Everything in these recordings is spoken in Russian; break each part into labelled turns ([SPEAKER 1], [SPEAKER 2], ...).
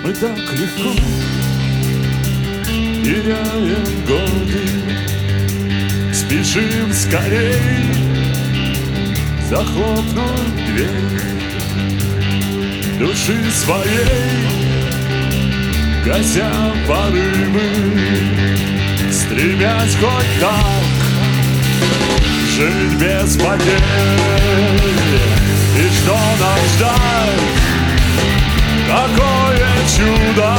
[SPEAKER 1] Мы так легко теряем годы, спешим скорей захлопнуть дверь души своей, гася порывы, стремясь хоть так жить без потерь. И что нам ждать? Какое чудо?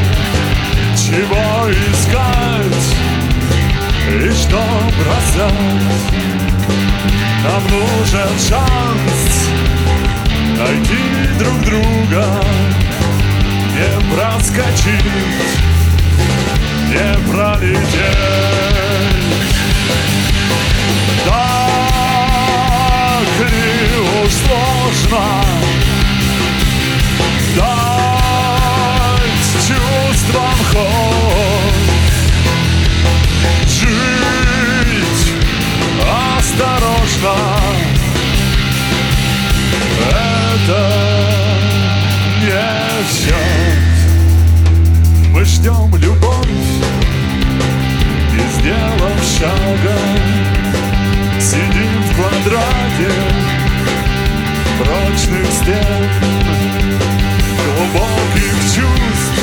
[SPEAKER 1] Чего искать? И что бросать? Нам нужен шанс найти друг друга, не проскочить, не пролететь. Так ли уж сложно дать чувствам ход, жить осторожно? Это не счет. Мы ждем любовь, не сделав шага, сидим в квадрате прочных стен, глубоких чувств,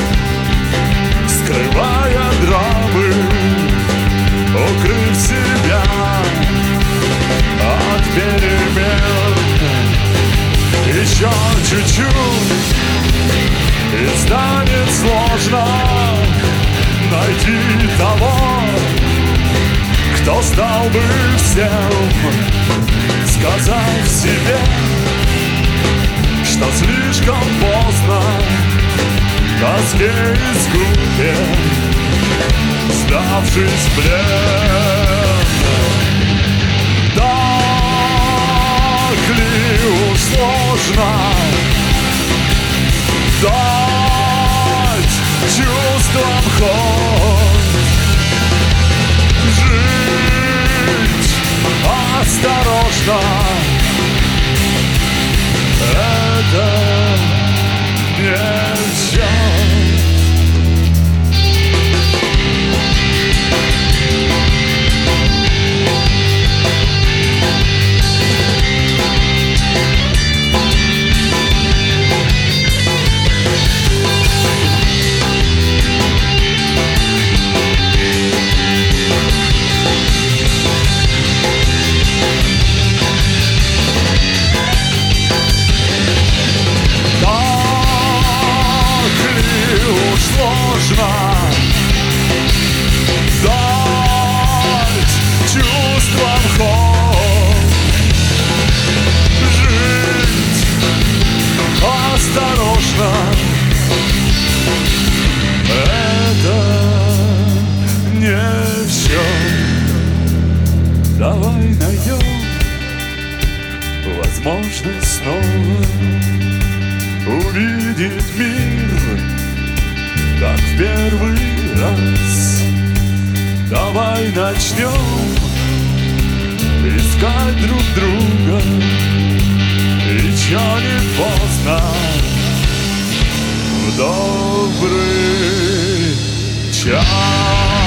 [SPEAKER 1] скрывая драмы, укрыв себя от перемен. Еще чуть-чуть, и станет сложно найти того, кто стал бы всем, сказав себе, что слишком поздно, тоске и скуке, сдавшись в плен. Так ли уж сложно дать чувствам ход, жить осторожно? Это не счет. Сложно дать чувствам ход, жить осторожно. Это не все. Давай найдем возможность снова увидеть мир, как в первый раз. Давай начнем искать друг друга, еще не поздно, в добрый час.